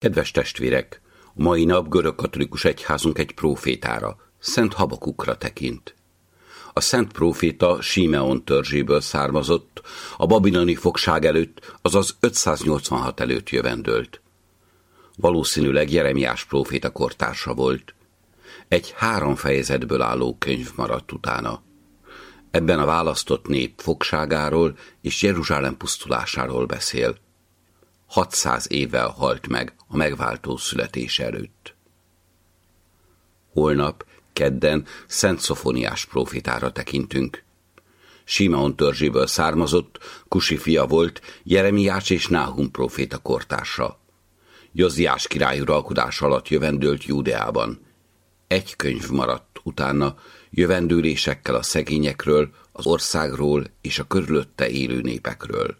Kedves testvérek, a mai nap görögkatolikus egyházunk egy prófétára, Szent Habakukra tekint. A szent próféta Simeon törzséből származott, a babiloni fogság előtt, azaz 586 előtt jövendölt. Valószínűleg Jeremiás próféta kortársa volt. Egy 3 fejezetből álló könyv maradt utána. Ebben a választott nép fogságáról és Jeruzsálem pusztulásáról beszél. 600 évvel halt meg a megváltó születése előtt. Holnap, kedden Szent Szofoniás prófétára tekintünk. Simeon törzséből származott, Kusi fia volt, Jeremiás és Náhum próféta kortársa. Joziás király uralkodása alatt jövendőlt Júdeában. Egy könyv maradt utána, jövendőlésekkel a szegényekről, az országról és a körülötte élő népekről.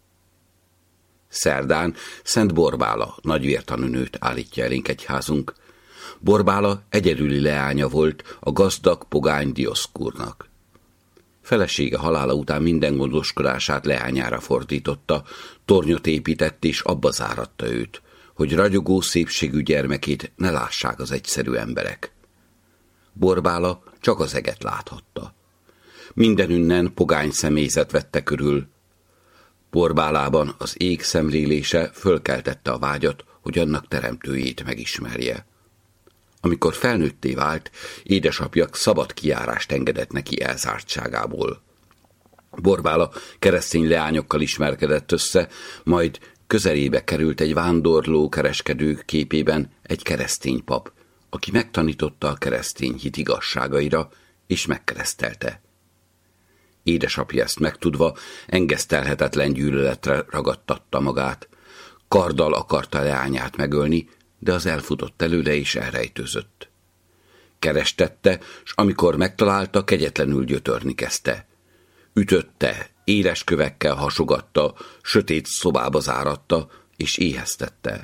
Szerdán Szent Borbála nagyvértanúnőt állítja elénk egyházunk. Borbála egyedüli leánya volt a gazdag pogány Dioszkúrnak. Felesége halála után minden gondoskodását leányára fordította, tornyot épített és abba záratta őt, hogy ragyogó szépségű gyermekét ne lássák az egyszerű emberek. Borbála csak az eget láthatta. Mindenünnen pogány személyzet vette körül. Borbálában az ég szemlélése fölkeltette a vágyat, hogy annak teremtőjét megismerje. Amikor felnőtté vált, édesapja szabad kijárást engedett neki elzártságából. Borbála keresztény leányokkal ismerkedett össze, majd közelébe került egy vándorló kereskedő képében egy keresztény pap, aki megtanította a keresztény hit igazságaira, és megkeresztelte. Édesapja ezt megtudva engesztelhetetlen gyűlöletre ragadtatta magát. Karddal akarta leányát megölni, de az elfutott előle és elrejtőzött. Kerestette, s amikor megtalálta, kegyetlenül gyötörni kezdte. Ütötte, éles kövekkel hasogatta, sötét szobába záratta, és éheztette.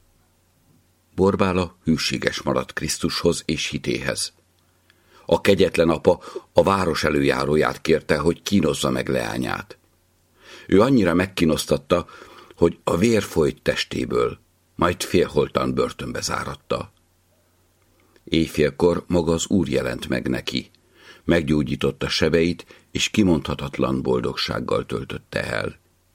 Borbála hűséges maradt Krisztushoz és hitéhez. A kegyetlen apa a város előjáróját kérte, hogy kínozza meg leányát. Ő annyira megkínoztatta, hogy a vér folyt testéből, majd félholtan börtönbe záratta. Éjfélkor maga az Úr jelent meg neki, meggyógyította sebeit, és kimondhatatlan boldogsággal töltötte el.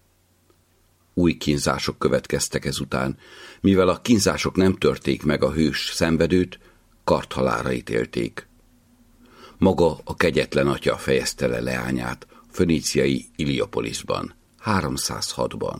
Új kínzások következtek ezután, mivel a kínzások nem törték meg a hős szenvedőt, karthalálra ítélték. Maga a kegyetlen atya fejezte le leányát föníciai Iliopolisban, 306-ban.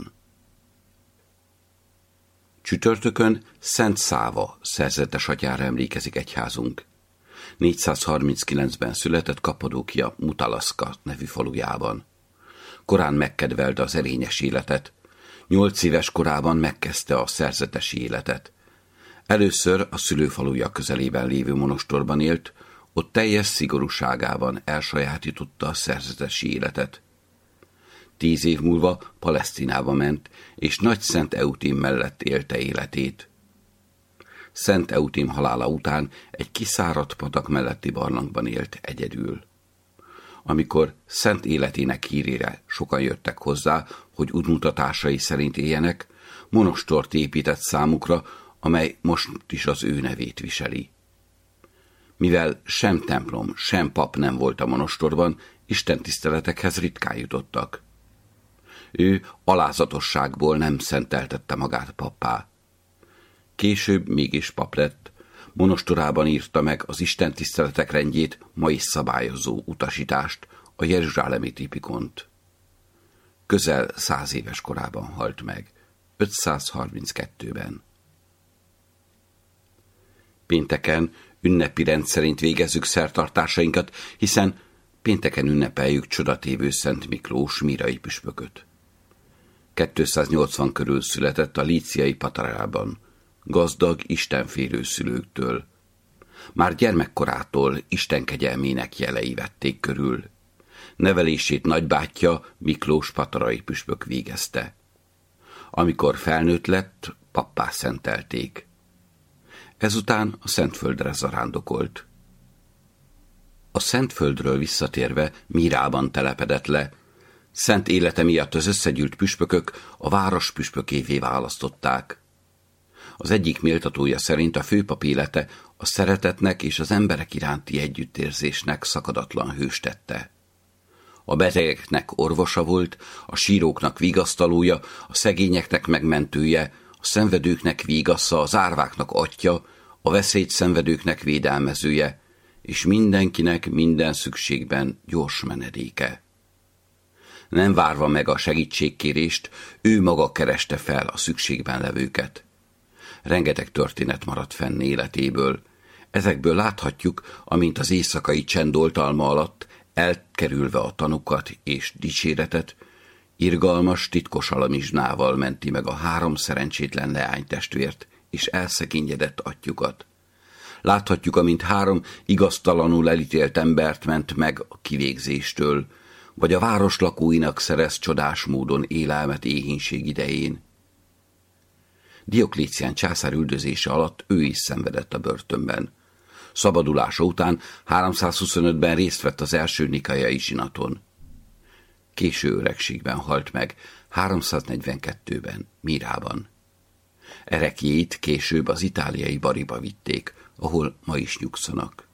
Csütörtökön Szent Száva szerzetes atyára emlékezik egyházunk. 439-ben született Kappadókia Mutalaszka nevű falujában. Korán megkedvelte az erényes életet. 8 éves korában megkezdte a szerzetesi életet. Először a szülőfaluja közelében lévő monostorban élt, ott teljes szigorúságában elsajátította a szerzetesi életet. 10 év múlva Palesztinába ment, és Nagy Szent Eutim mellett élte életét. Szent Eutim halála után egy kiszáradt patak melletti barlangban élt egyedül. Amikor szent életének hírére sokan jöttek hozzá, hogy útmutatásai szerint éljenek, monostort épített számukra, amely most is az ő nevét viseli. Mivel sem templom, sem pap nem volt a monostorban, istentiszteletekhez ritkán jutottak. Ő alázatosságból nem szenteltette magát pappá. Később mégis pap lett, monostorában írta meg az istentiszteletek rendjét ma is szabályozó utasítást, a jeruzsálemi tipikont. Közel 100 éves korában halt meg, 532-ben. Pénteken ünnepi rend szerint végezzük szertartásainkat, hiszen pénteken ünnepeljük csodatévő Szent Miklós mírai püspököt. 280 körül született a líciai Patarában, gazdag, istenfélő szülőktől. Már gyermekkorától Isten kegyelmének jelei vették körül. Nevelését nagybátyja Miklós patarai püspök végezte. Amikor felnőtt lett, pappá szentelték. Ezután a Szentföldre zarándokolt. A Szentföldről visszatérve Mírában telepedett le. Szent élete miatt az összegyűlt püspökök a város püspökévé választották. Az egyik méltatója szerint a főpap élete a szeretetnek és az emberek iránti együttérzésnek szakadatlan hős tette. A betegeknek orvosa volt, a síróknak vigasztalója, a szegényeknek megmentője, a szenvedőknek vígassza, az árváknak atyja, a veszélyt szenvedőknek védelmezője, és mindenkinek minden szükségben gyors menedéke. Nem várva meg a segítségkérést, ő maga kereste fel a szükségben levőket. Rengeteg történet maradt fenn életéből. Ezekből láthatjuk, amint az éjszakai csend oltalma alatt, elkerülve a tanukat és dicséretet, irgalmas, titkos alamizsnával menti meg a 3 szerencsétlen leánytestvért és elszegényedett atyjukat. Láthatjuk, amint 3 igaztalanul elítélt embert ment meg a kivégzéstől, vagy a város lakóinak szerez csodás módon élelmet éhínség idején. Dioklécián császár üldözése alatt ő is szenvedett a börtönben. Szabadulása után 325-ben részt vett az első nikaiai zsinaton. Késő öregségben halt meg, 342-ben, Mírában. Ereklyét később az itáliai Bariba vitték, ahol ma is nyugszanak.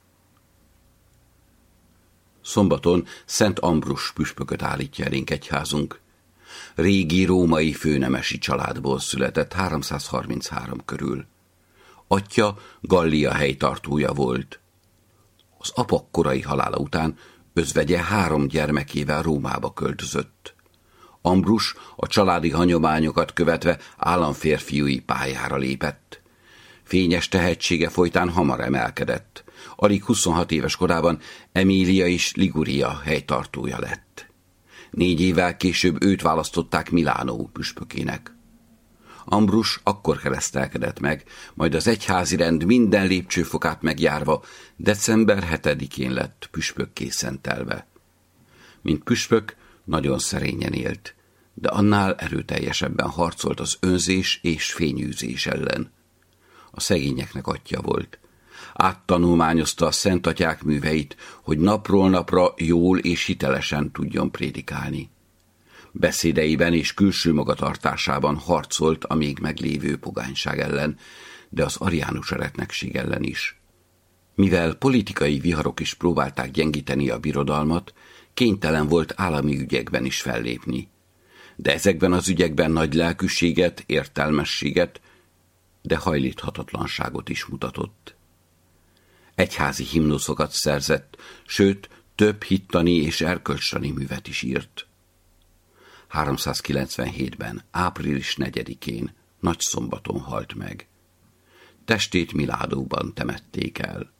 Szombaton Szent Ambrus püspököt állítja elénk egyházunk. Régi római főnemesi családból született 333 körül. Atyja Gallia helytartója volt. Az apa korai halála után özvegye 3 gyermekével Rómába költözött. Ambrus a családi hagyományokat követve államférfiúi pályára lépett. Fényes tehetsége folytán hamar emelkedett. Alig 26 éves korában Emília és Liguria helytartója lett. 4 évvel később őt választották Milánó püspökének. Ambrus akkor keresztelkedett meg, majd az egyházi rend minden lépcsőfokát megjárva december 7-én lett püspökké szentelve. Mint püspök nagyon szerényen élt, de annál erőteljesebben harcolt az önzés és fényűzés ellen. A szegényeknek atyja volt. Áttanulmányozta a szent atyák műveit, hogy napról napra jól és hitelesen tudjon prédikálni. Beszédeiben és külső magatartásában harcolt a még meglévő pogányság ellen, de az ariánus eretnekség ellen is. Mivel politikai viharok is próbálták gyengíteni a birodalmat, kénytelen volt állami ügyekben is fellépni. De ezekben az ügyekben nagy lelkűséget, értelmességet, de hajlíthatatlanságot is mutatott. Egyházi himnuszokat szerzett, sőt, több hittani és erkölcstani művet is írt. 397-ben, április 4-én, nagyszombaton halt meg. Testét Milánóban temették el.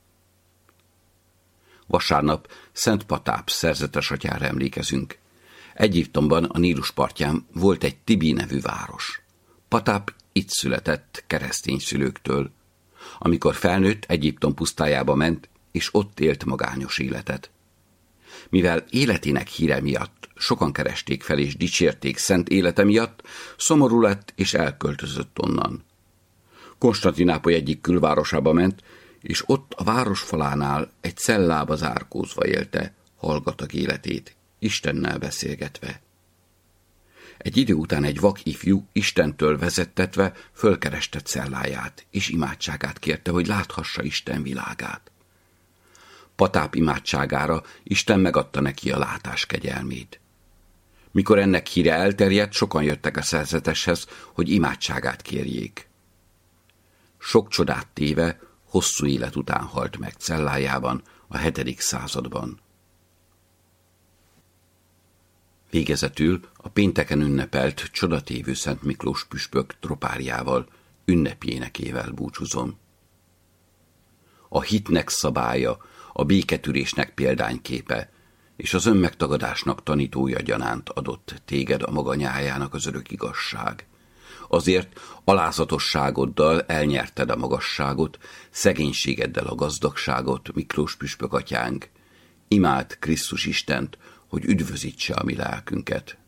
Vasárnap Szent Patáp szerzetes atyára emlékezünk. Egyiptomban a Nílus partján volt egy Tibi nevű város. Patáp itt született keresztény szülőktől. Amikor felnőtt, Egyiptom pusztájába ment, és ott élt magányos életet. Mivel életének híre miatt sokan keresték fel és dicsérték szent élete miatt, szomorú lett és elköltözött onnan. Konstantinápoly egyik külvárosába ment, és ott a város falánál egy cellába zárkózva élte, hallgatag életét, Istennel beszélgetve. Egy idő után egy vak ifjú, Istentől vezettetve fölkereste celláját, és imádságát kérte, hogy láthassa Isten világát. Patáp imádságára Isten megadta neki a látás kegyelmét. Mikor ennek híre elterjedt, sokan jöttek a szerzeteshez, hogy imádságát kérjék. Sok csodát téve, hosszú élet után halt meg cellájában a 7. században. Végezetül a pénteken ünnepelt csodatévő Szent Miklós püspök tropárjával, ünnepjénekével búcsúzom. A hitnek szabálya, a béketűrésnek példányképe, és az önmegtagadásnak tanítója gyanánt adott téged a maga nyájának az örök igazság. Azért alázatosságoddal elnyerted a magasságot, szegénységeddel a gazdagságot, Miklós püspök atyánk. Imád Krisztus Istent, hogy üdvözítse a mi lelkünket.